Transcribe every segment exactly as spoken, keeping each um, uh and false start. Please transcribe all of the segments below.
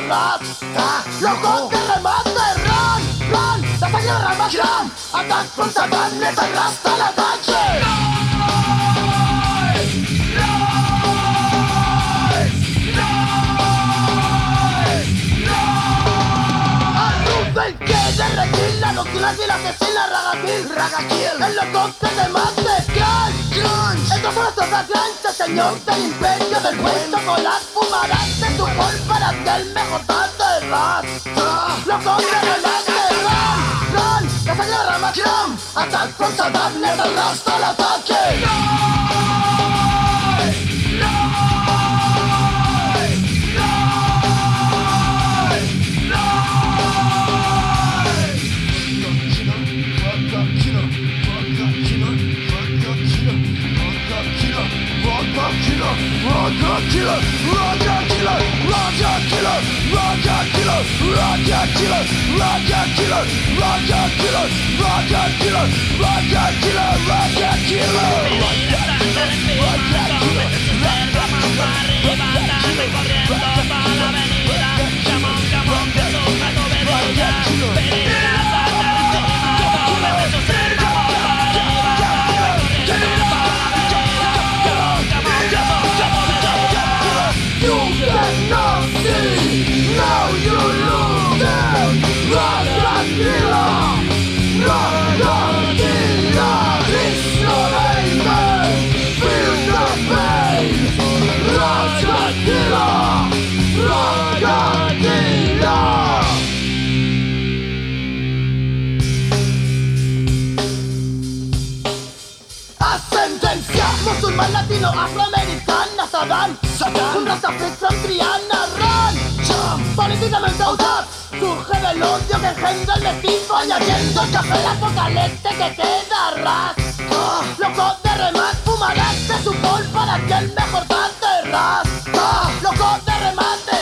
rasta. Loco de remate, run, run, la sangre derrama, run. Ataque con Satán, letal rasta, la ataque. De requila, no tiras ni la asesina, ragatil, ragatil. El loco que te mate, crunch, crunch. Estos son estos grandes, señor del imperio del buen chocolate. Fumarás de tu gol para ser el mejor tanto de rasta. Loco que remate, run, run. La sangre derrama, cram. Ataque con Saddam, letal rasta, el ataque. Raga killer, raga killer, raga killer, raga killer, raga killer, raga killer, raga killer, raga killer, raga killer, raga killer, now you lose them. Raga killer, raga killer, it's your name. Feel the pain. Raga killer, raga killer. Ascendencia musulmán, latino, afroamericana, Saddam, Saddam, un rastafari from Triana, run, jump, políticamente audaz, surge del odio que engendra el destino, añadiendo el café al apocalipsis que queda rasta. Loco de remate, fumarás de su bol para que el mejor date rasta. Loco de remate,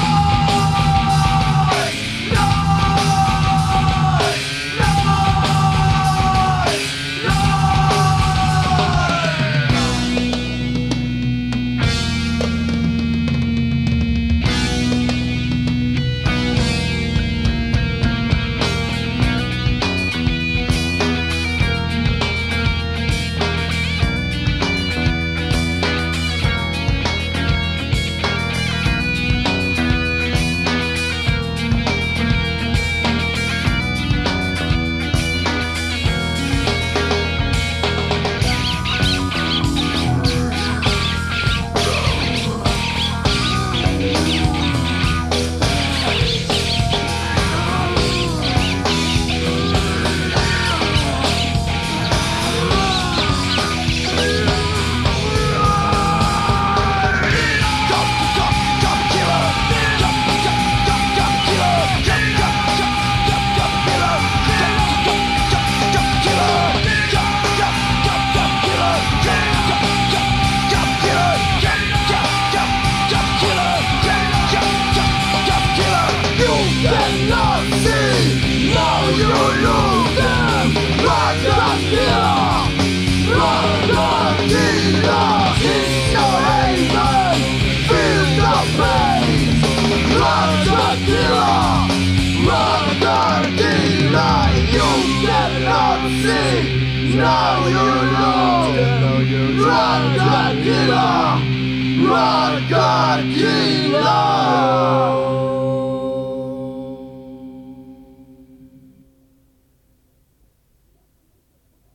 now you know, Raga killer, Raga killer.